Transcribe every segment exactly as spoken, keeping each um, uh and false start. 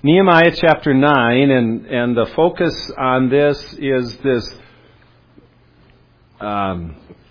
Nehemiah chapter nine, and, and the focus on this is this um,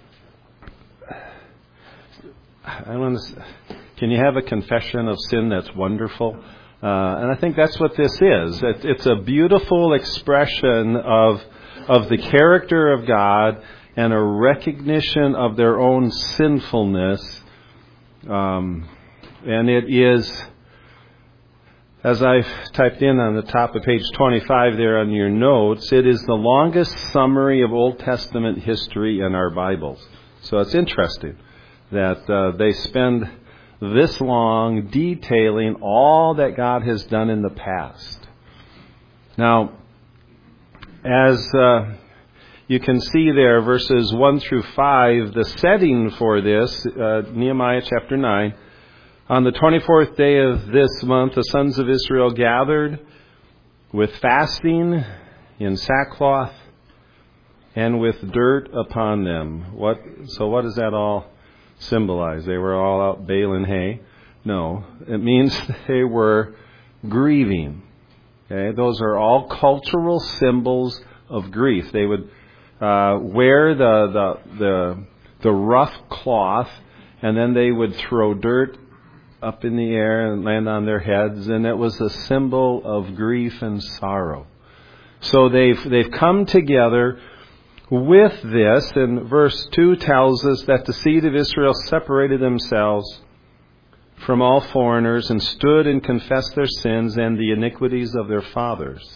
I want to, can you have a confession of sin that's wonderful? Uh, and I think that's what this is. It, it's a beautiful expression of of the character of God and a recognition of their own sinfulness. Um, and it is, as I've typed in on the top of page twenty-five there on your notes, it is the longest summary of Old Testament history in our Bibles. So it's interesting that uh, they spend this long detailing all that God has done in the past. Now, as uh, you can see there, verses one through five, the setting for this, uh, Nehemiah chapter nine, on the twenty-fourth day of this month, the sons of Israel gathered with fasting, in sackcloth, and with dirt upon them. What? So what does that all symbolize? They were all out baling hay? No. It means they were grieving. Okay? Those are all cultural symbols of grief. They would uh, wear the, the, the, the rough cloth, and then they would throw dirt up in the air and land on their heads, and it was a symbol of grief and sorrow. So they've they've come together with this, and verse two tells us that the seed of Israel separated themselves from all foreigners and stood and confessed their sins and the iniquities of their fathers.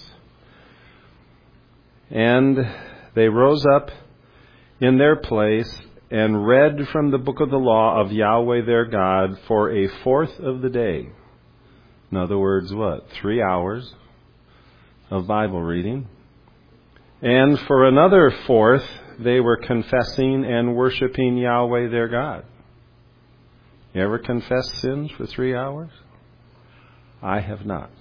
And they rose up in their place and read from the book of the law of Yahweh their God for a fourth of the day. In other words, what? Three hours of Bible reading. And for another fourth, they were confessing and worshiping Yahweh their God. You ever confessed sins for three hours? I have not.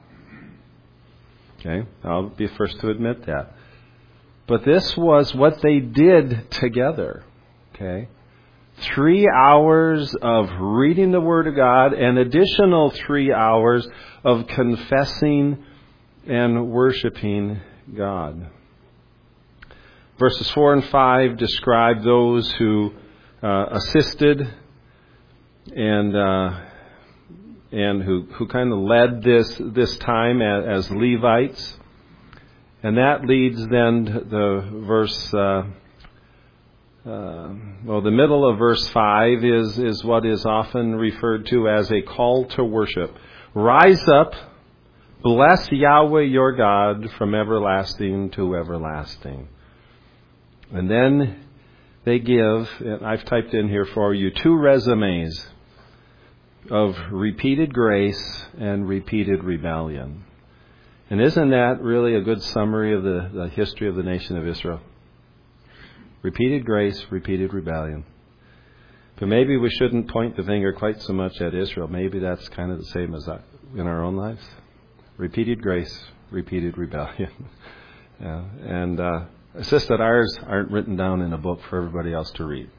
Okay, I'll be first to admit that. But this was what they did together. Okay, three hours of reading the Word of God, and additional three hours of confessing and worshiping God. Verses four and five describe those who uh, assisted and uh, and who who kind of led this this time as, as Levites, and that leads then to the verse. Uh, Uh, well, the middle of verse five is, is what is often referred to as a call to worship. Rise up, bless Yahweh your God from everlasting to everlasting. And then they give, and I've typed in here for you, two resumes of repeated grace and repeated rebellion. And isn't that really a good summary of the, the history of the nation of Israel? Repeated grace, repeated rebellion. But maybe we shouldn't point the finger quite so much at Israel. Maybe that's kind of the same as that in our own lives. Repeated grace, repeated rebellion. Yeah. And uh, it's just that ours aren't written down in a book for everybody else to read.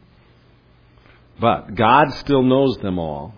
But God still knows them all.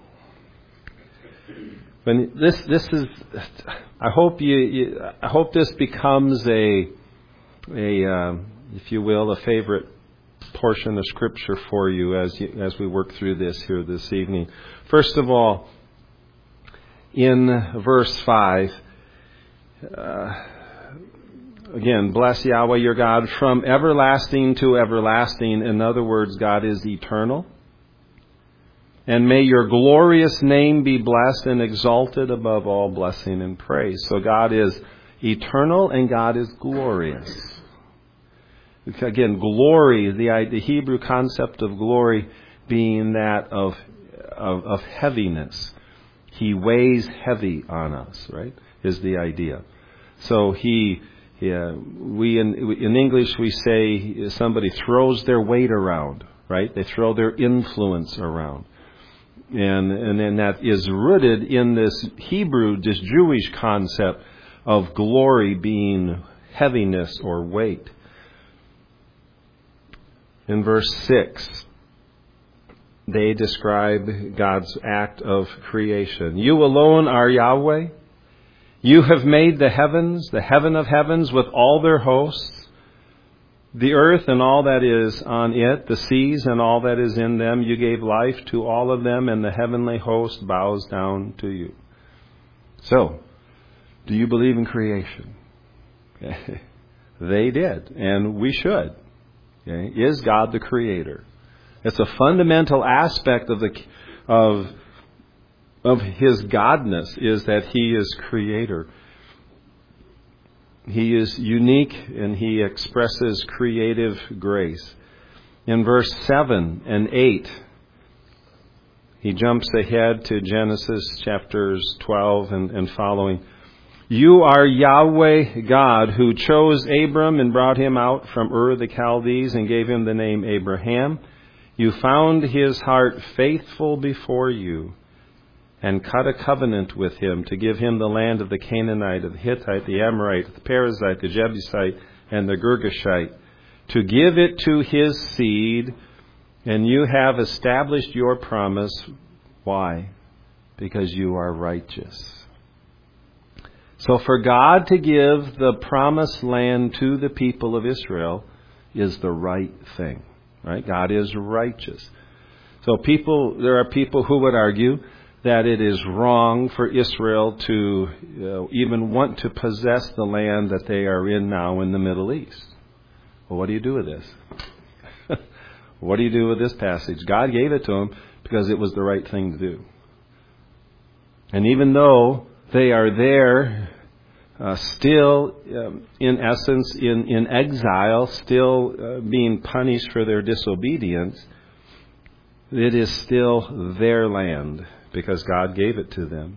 When this this is, I hope you, you I hope this becomes a a. Uh, if you will, a favorite portion of Scripture for you as you, as we work through this here this evening. First of all, in verse five, uh, again, bless Yahweh your God from everlasting to everlasting. In other words, God is eternal. And may your glorious name be blessed and exalted above all blessing and praise. So God is eternal and God is glorious. Again, glory, the, the Hebrew concept of glory being that of, of of heaviness. He weighs heavy on us, right, is the idea. So he, yeah, we in, in English we say somebody throws their weight around, right? They throw their influence around. And, and then that is rooted in this Hebrew, this Jewish concept of glory being heaviness or weight. In verse six, they describe God's act of creation. You alone are Yahweh. You have made the heavens, the heaven of heavens with all their hosts, the earth and all that is on it, the seas and all that is in them. You gave life to all of them, and the heavenly host bows down to you. So, do you believe in creation? Okay. They did, and we should. Okay. Is God the creator? It's a fundamental aspect of the of of His godness, is that He is creator. He is unique, and He expresses creative grace. In verse seven and eight, He jumps ahead to Genesis chapters twelve and, and following. You are Yahweh God, who chose Abram and brought him out from Ur of the Chaldees and gave him the name Abraham. You found his heart faithful before you and cut a covenant with him to give him the land of the Canaanite, of the Hittite, the Amorite, the Perizzite, the Jebusite, and the Girgashite, to give it to his seed, and you have established your promise. Why? Because you are righteous. So for God to give the promised land to the people of Israel is the right thing. Right? God is righteous. So people, there are people who would argue that it is wrong for Israel to uh, even want to possess the land that they are in now in the Middle East. Well, what do you do with this? What do you do with this passage? God gave it to them because it was the right thing to do. And even though they are there, uh, still, um, in essence, in, in exile, still uh, being punished for their disobedience, it is still their land because God gave it to them.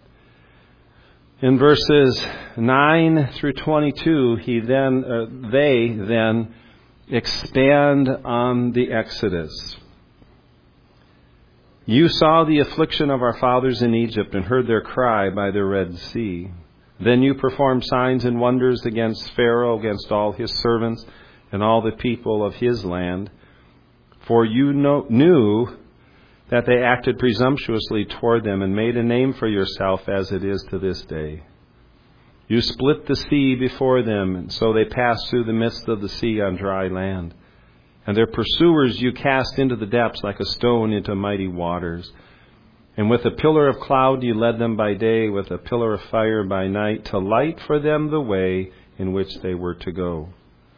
In verses nine through twenty-two, he then, uh, they then expand on the Exodus. You saw the affliction of our fathers in Egypt and heard their cry by the Red Sea. Then you performed signs and wonders against Pharaoh, against all his servants, and all the people of his land. For you know, knew that they acted presumptuously toward them and made a name for yourself as it is to this day. You split the sea before them, and so they passed through the midst of the sea on dry land. And their pursuers you cast into the depths like a stone into mighty waters. And with a pillar of cloud you led them by day, with a pillar of fire by night, to light for them the way in which they were to go.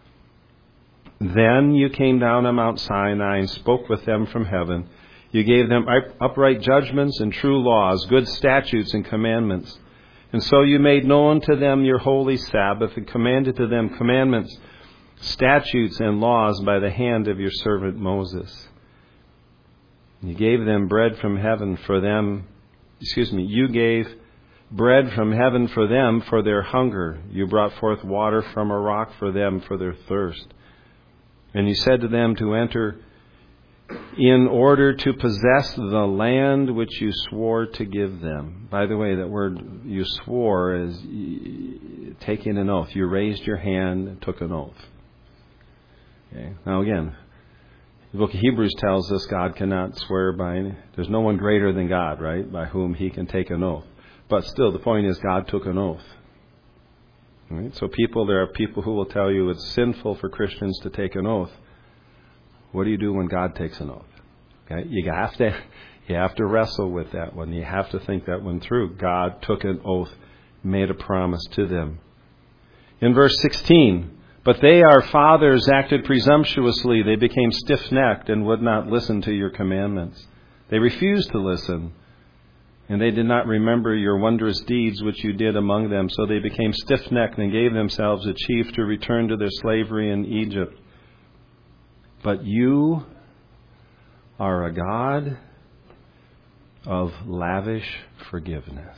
Then you came down on Mount Sinai and spoke with them from heaven. You gave them upright judgments and true laws, good statutes and commandments. And so you made known to them your holy Sabbath and commanded to them commandments, statutes and laws by the hand of your servant Moses. You gave them bread from heaven for them. Excuse me, you gave bread from heaven for them for their hunger. You brought forth water from a rock for them for their thirst. And you said to them to enter in order to possess the land which you swore to give them. By the way, that word you swore is taking an oath. You raised your hand and took an oath. Okay. Now again, the book of Hebrews tells us God cannot swear by any. There's no one greater than God, right, by whom he can take an oath. But still, the point is God took an oath. Right? So people, there are people who will tell you it's sinful for Christians to take an oath. What do you do when God takes an oath? Okay, you have to, you have to wrestle with that one. You have to think that one through. God took an oath, made a promise to them. In verse sixteen, but they, our fathers, acted presumptuously. They became stiff-necked and would not listen to your commandments. They refused to listen, and they did not remember your wondrous deeds which you did among them. So they became stiff-necked and gave themselves a chief to return to their slavery in Egypt. But you are a God of lavish forgiveness.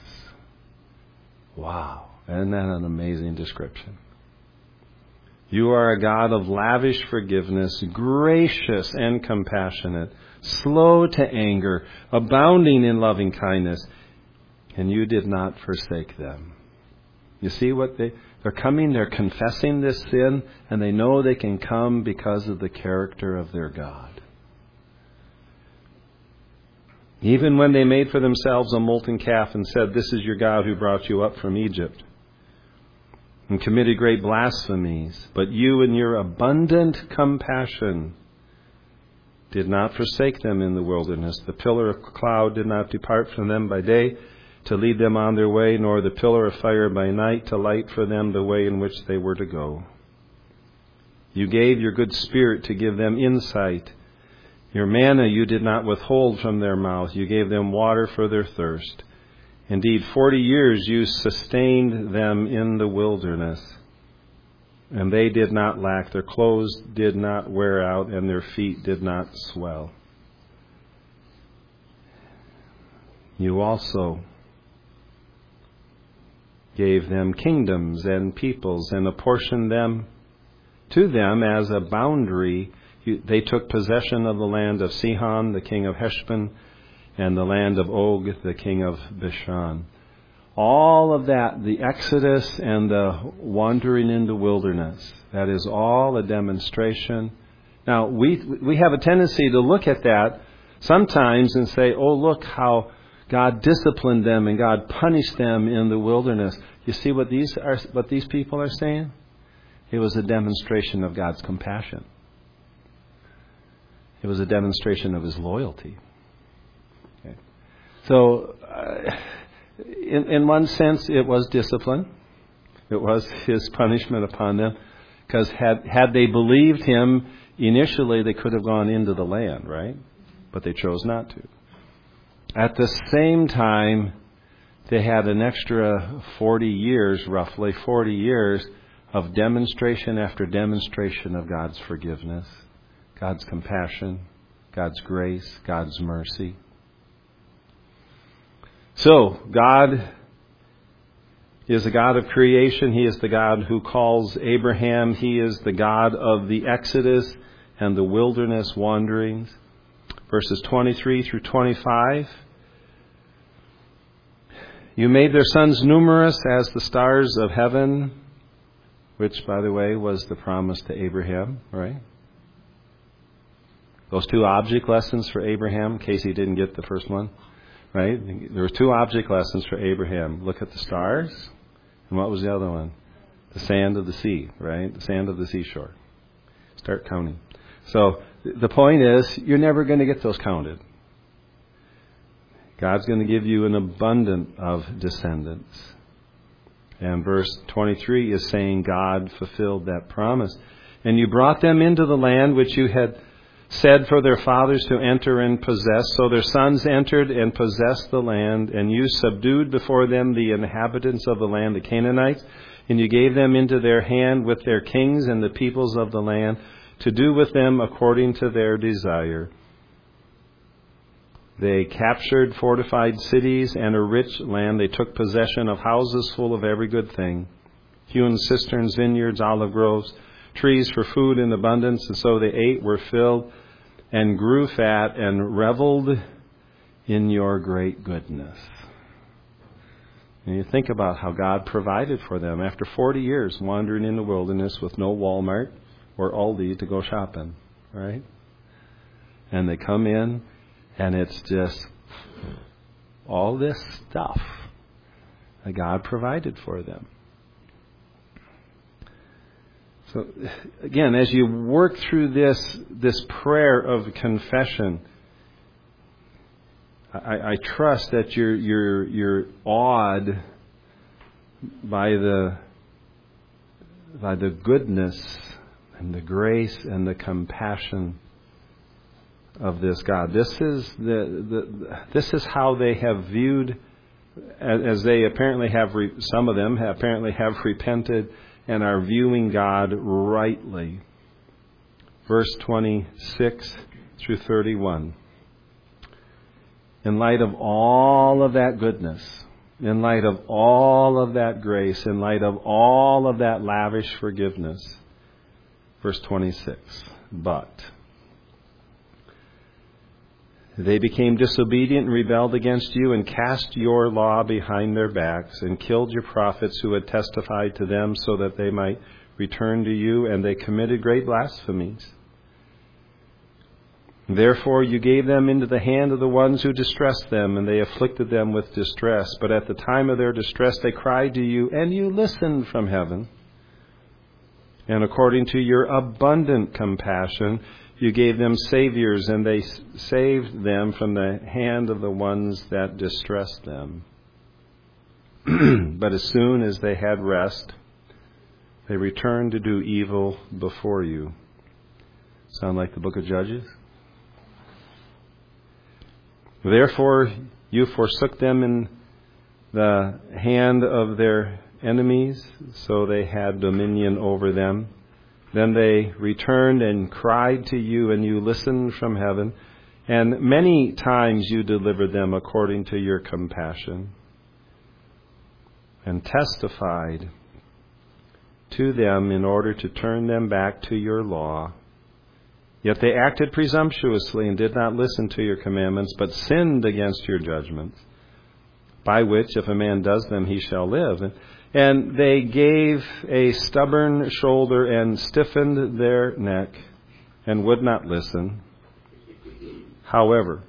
Wow. Isn't that an amazing description? You are a God of lavish forgiveness, gracious and compassionate, slow to anger, abounding in loving kindness, and you did not forsake them. You see what they... They're coming, they're confessing this sin, and they know they can come because of the character of their God. Even when they made for themselves a molten calf and said, "This is your God who brought you up from Egypt," and committed great blasphemies. But you in your abundant compassion did not forsake them in the wilderness. The pillar of cloud did not depart from them by day to lead them on their way, nor the pillar of fire by night to light for them the way in which they were to go. You gave your good Spirit to give them insight. Your manna you did not withhold from their mouth. You gave them water for their thirst. Indeed, forty years you sustained them in the wilderness, and they did not lack. Their clothes did not wear out, and their feet did not swell. You also gave them kingdoms and peoples, and apportioned them to them as a boundary. They took possession of the land of Sihon, the king of Heshbon, and the land of Og, the king of Bashan. All of that, the Exodus and the wandering in the wilderness, that is all a demonstration. Now, we we have a tendency to look at that sometimes and say, oh, look how God disciplined them and God punished them in the wilderness. You see what these are, what these people are saying? It was a demonstration of God's compassion. It was a demonstration of His loyalty. Okay. So, uh, in, in one sense, it was discipline. It was His punishment upon them. Because had, had they believed Him initially, they could have gone into the land, right? But they chose not to. At the same time, they had an extra forty years, roughly forty years, of demonstration after demonstration of God's forgiveness, God's compassion, God's grace, God's mercy. So, God is the God of creation. He is the God who calls Abraham. He is the God of the Exodus and the wilderness wanderings. Verses twenty-three through twenty-five. You made their sons numerous as the stars of heaven, which, by the way, was the promise to Abraham, right? Those two object lessons for Abraham, in case he didn't get the first one, right? There were two object lessons for Abraham. Look at the stars, and what was the other one? The sand of the sea, right? The sand of the seashore. Start counting. So the point is, you're never going to get those counted. God's going to give you an abundance of descendants. And verse twenty-three is saying God fulfilled that promise. And you brought them into the land which you had said for their fathers to enter and possess. So their sons entered and possessed the land. And you subdued before them the inhabitants of the land, the Canaanites. And you gave them into their hand with their kings and the peoples of the land, to do with them according to their desire. They captured fortified cities and a rich land. They took possession of houses full of every good thing, hewn cisterns, vineyards, olive groves, trees for food in abundance. And so they ate, were filled, and grew fat, and reveled in your great goodness. And you think about how God provided for them after forty years wandering in the wilderness with no Walmart or Aldi to go shopping, right? And they come in, and it's just all this stuff that God provided for them. So, again, as you work through this this prayer of confession, I, I trust that you're you're you're awed by the by the goodness and the grace and the compassion of this God. This is the, the this is how they have viewed, as they apparently have, re, some of them have apparently have repented and are viewing God rightly. Verse twenty-six through thirty-one. In light of all of that goodness, in light of all of that grace, in light of all of that lavish forgiveness, verse twenty-six, but they became disobedient and rebelled against you and cast your law behind their backs and killed your prophets who had testified to them so that they might return to you, and they committed great blasphemies. Therefore you gave them into the hand of the ones who distressed them, and they afflicted them with distress. But at the time of their distress they cried to you, and you listened from heaven. And according to your abundant compassion, you gave them saviors, and they saved them from the hand of the ones that distressed them. But as soon as they had rest, they returned to do evil before you. Sound like the book of Judges? Therefore, you forsook them in the hand of their enemies, so they had dominion over them. Then they returned and cried to you, and you listened from heaven. And many times you delivered them according to your compassion, and testified to them in order to turn them back to your law. Yet they acted presumptuously and did not listen to your commandments, but sinned against your judgments, by which, if a man does them, he shall live. And they gave a stubborn shoulder and stiffened their neck and would not listen. However,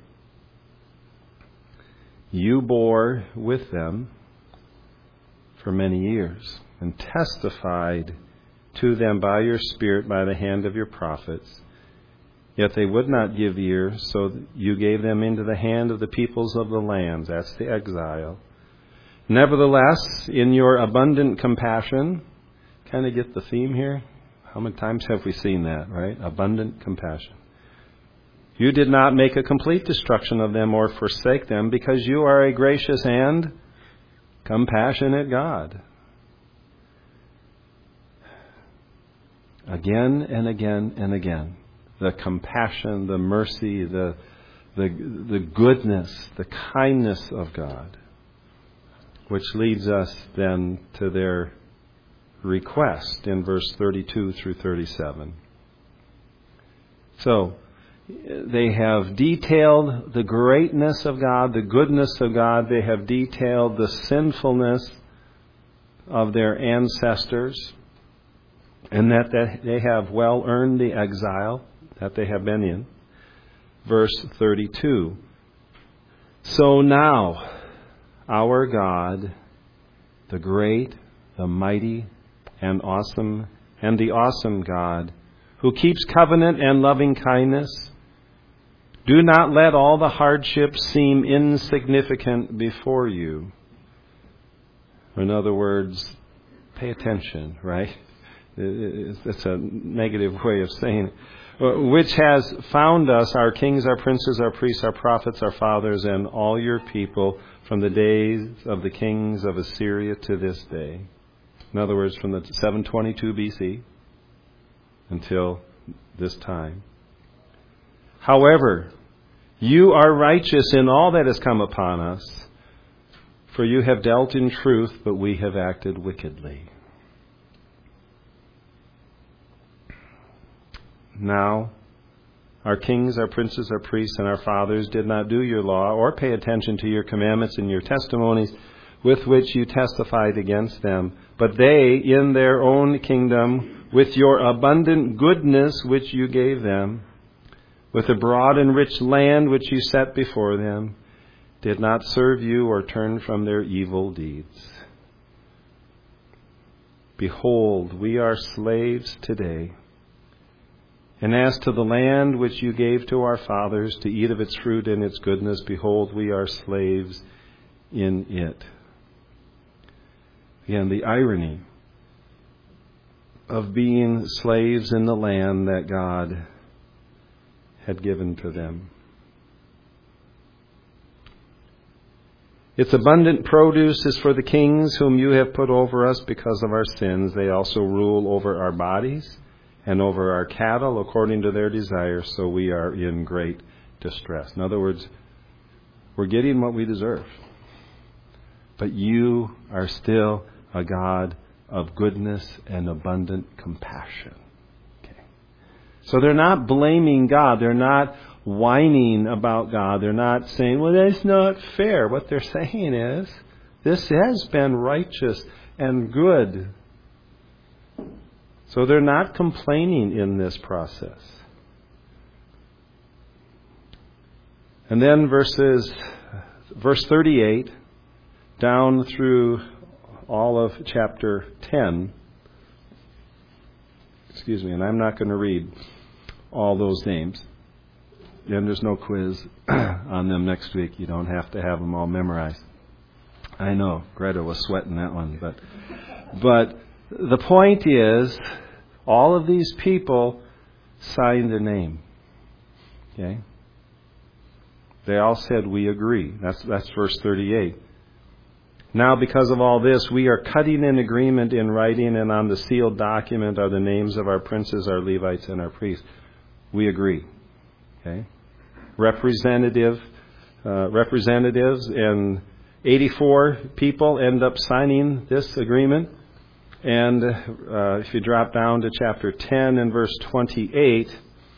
you bore with them for many years and testified to them by your Spirit, by the hand of your prophets. Yet they would not give ear, so you gave them into the hand of the peoples of the lands. That's the exile. Nevertheless, in your abundant compassion, kind of get the theme here? How many times have we seen that, right? Abundant compassion. You did not make a complete destruction of them or forsake them, because you are a gracious and compassionate God. Again and again and again. The compassion, the mercy, the, the the goodness, the kindness of God, which leads us then to their request in verse thirty-two through thirty-seven. So, they have detailed the greatness of God, the goodness of God. They have detailed the sinfulness of their ancestors, and that they have well earned the exile that they have been in. Verse thirty-two. So now, our God, the great, the mighty, and awesome, and the awesome God, who keeps covenant and loving kindness, do not let all the hardships seem insignificant before you. In other words, pay attention, right? It's a negative way of saying it. Which has found us, our kings, our princes, our priests, our prophets, our fathers, and all your people, from the days of the kings of Assyria to this day. In other words, from the seven twenty-two B C until this time. However, you are righteous in all that has come upon us, for you have dealt in truth, but we have acted wickedly. Now, our kings, our princes, our priests, and our fathers did not do your law or pay attention to your commandments and your testimonies with which you testified against them. But they, in their own kingdom, with your abundant goodness which you gave them, with a broad and rich land which you set before them, did not serve you or turn from their evil deeds. Behold, we are slaves today. And as to the land which you gave to our fathers to eat of its fruit and its goodness, behold, we are slaves in it. Again, the irony of being slaves in the land that God had given to them. Its abundant produce is for the kings whom you have put over us because of our sins. They also rule over our bodies and over our cattle according to their desires, so we are in great distress. In other words, we're getting what we deserve. But you are still a God of goodness and abundant compassion. Okay. So they're not blaming God. They're not whining about God. They're not saying, well, that's not fair. What they're saying is, this has been righteous and good. So they're not complaining in this process. And then verses, verse thirty-eight down through all of chapter ten. Excuse me, and I'm not going to read all those names. And there's no quiz on them next week. You don't have to have them all memorized. I know, Greta was sweating that one. But, but the point is, all of these people signed a name. Okay? They all said, we agree. That's, that's verse thirty-eight. Now, because of all this, we are cutting an agreement in writing, and on the sealed document are the names of our princes, our Levites, and our priests. We agree. Okay? Representative, uh, representatives and eighty-four people end up signing this agreement. And uh, if you drop down to chapter ten and verse twenty-eight,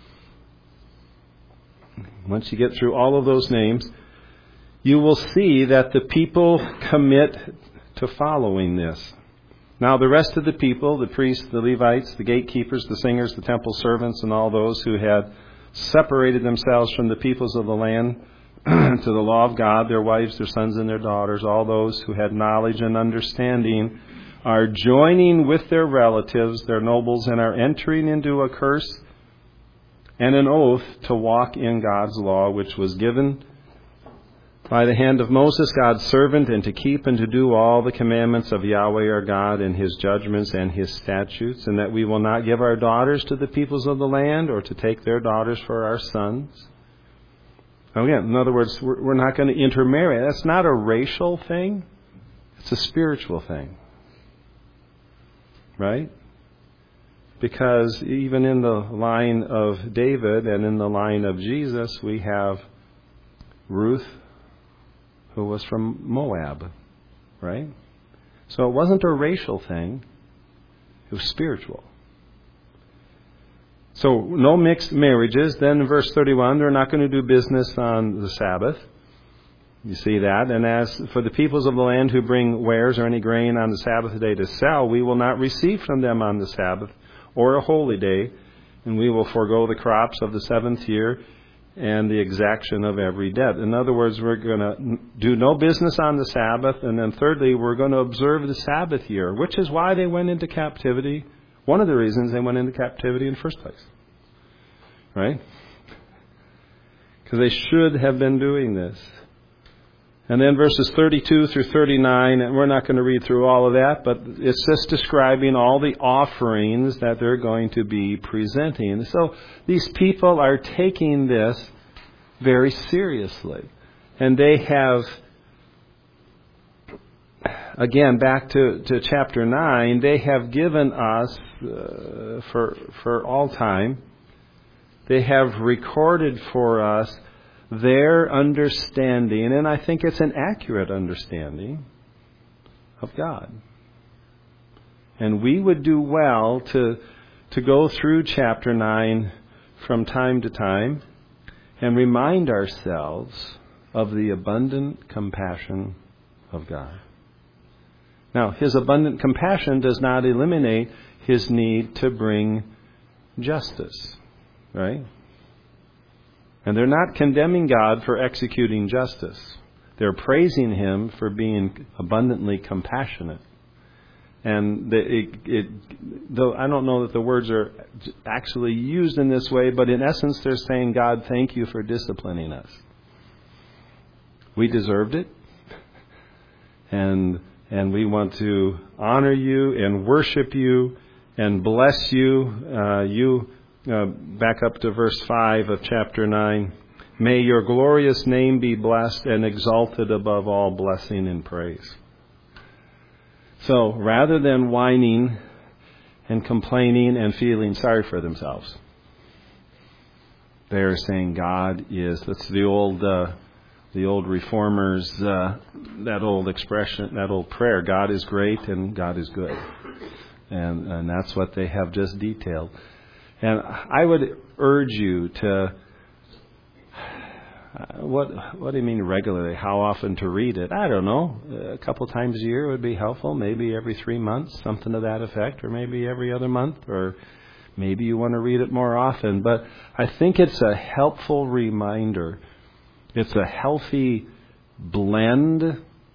once you get through all of those names, you will see that the people commit to following this. Now, the rest of the people, the priests, the Levites, the gatekeepers, the singers, the temple servants, and all those who had separated themselves from the peoples of the land to the law of God, their wives, their sons, and their daughters, all those who had knowledge and understanding, are joining with their relatives, their nobles, and are entering into a curse and an oath to walk in God's law, which was given by the hand of Moses, God's servant, and to keep and to do all the commandments of Yahweh our God and His judgments and His statutes, and that we will not give our daughters to the peoples of the land or to take their daughters for our sons. Again, in other words, we're not going to intermarry. That's not a racial thing. It's a spiritual thing. Right? Because even in the line of David and in the line of Jesus, we have Ruth, who was from Moab, right? So it wasn't a racial thing. It was spiritual. So no mixed marriages. Then in verse thirty-one, they're not going to do business on the Sabbath. You see that. And as for the peoples of the land who bring wares or any grain on the Sabbath day to sell, we will not receive from them on the Sabbath or a holy day, and we will forego the crops of the seventh year and the exaction of every debt. In other words, we're going to do no business on the Sabbath, and then thirdly, we're going to observe the Sabbath year, which is why they went into captivity. One of the reasons they went into captivity in the first place. Right? Because they should have been doing this. And then verses thirty-two through thirty-nine, and we're not going to read through all of that, but it's just describing all the offerings that they're going to be presenting. So these people are taking this very seriously. And they have, again, back to, to chapter nine, they have given us, uh, for for all time, they have recorded for us their understanding, and I think it's an accurate understanding of God. And we would do well to to go through chapter nine from time to time and remind ourselves of the abundant compassion of God. Now, His abundant compassion does not eliminate His need to bring justice, right? And they're not condemning God for executing justice. They're praising Him for being abundantly compassionate. And the, it, it, though I don't know that the words are actually used in this way, but in essence they're saying, God, thank you for disciplining us. We deserved it. And and we want to honor you and worship you and bless you. Uh, you Uh, back up to verse five of chapter nine. May your glorious name be blessed and exalted above all blessing and praise. So rather than whining and complaining and feeling sorry for themselves, they're saying God is, that's the old uh, the old reformers, uh, that old expression, that old prayer, God is great and God is good. And, and that's what they have just detailed. And I would urge you to, what what do you mean regularly? How often to read it? I don't know. A couple times a year would be helpful. Maybe every three months, something to that effect. Or maybe every other month. Or maybe you want to read it more often. But I think it's a helpful reminder it's a healthy blend,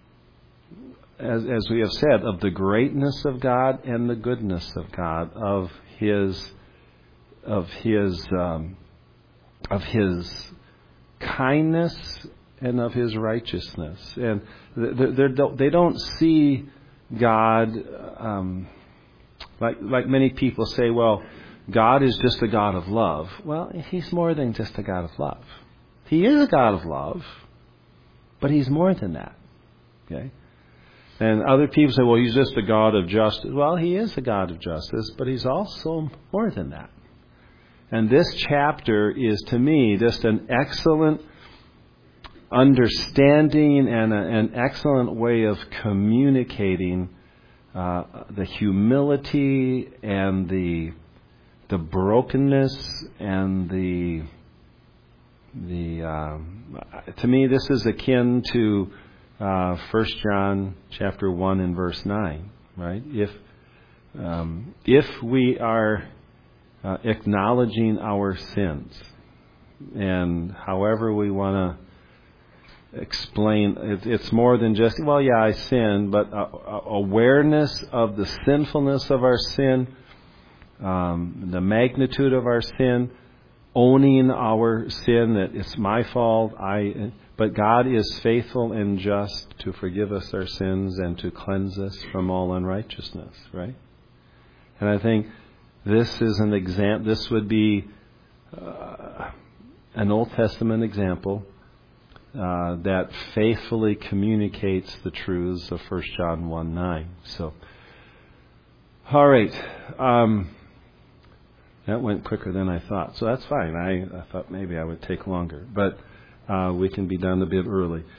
as, as we have said, of the greatness of God and the goodness of God, of His, of His, um, of His kindness and of His righteousness. And they they don't see God um, like like many people say. Well, God is just a God of love. Well, He's more than just a God of love. He is a God of love, but He's more than that. Okay. And other people say, well, He's just a God of justice. Well, He is a God of justice, but He's also more than that. And this chapter is, to me, just an excellent understanding and a, an excellent way of communicating uh, the humility and the the brokenness and the the. Um, to me, this is akin to Uh, First John chapter one and verse nine, right? If um, if we are uh, acknowledging our sins, and however we want to explain, it, it's more than just, well, yeah, I sinned, but uh, awareness of the sinfulness of our sin, um, the magnitude of our sin, owning our sin, that it's my fault, I. But God is faithful and just to forgive us our sins and to cleanse us from all unrighteousness, right? And I think this is an example. This would be uh, an Old Testament example uh, that faithfully communicates the truths of First John one nine. So, all right. Um, that went quicker than I thought. So that's fine. I, I thought maybe I would take longer. But Uh, we can be done a bit early.